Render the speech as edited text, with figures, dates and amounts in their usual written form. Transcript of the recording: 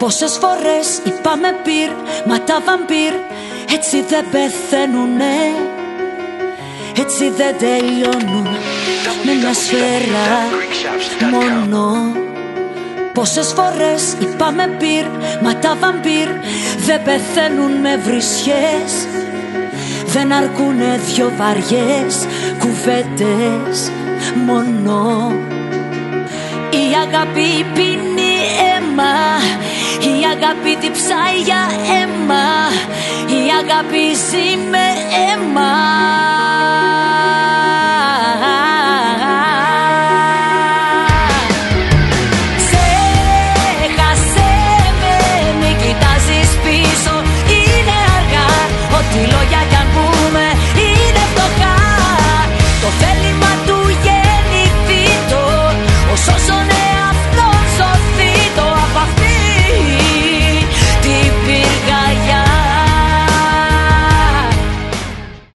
Πόσες φορές είπαμε πυρ, μα τα βαμπύρ έτσι δεν πεθαίνουνε, έτσι δεν τελειώνουν με μια σφαίρα μόνο. Πόσες φορές είπαμε πυρ, μα τα βαμπύρ δεν πεθαίνουν με βρισιές, δεν αρκούνε δυο βαριές κουβέντες μόνο. Η αγάπη πίνει αίμα, η αγάπη διψάει για αίμα, η αγάπη ζει με αίμα.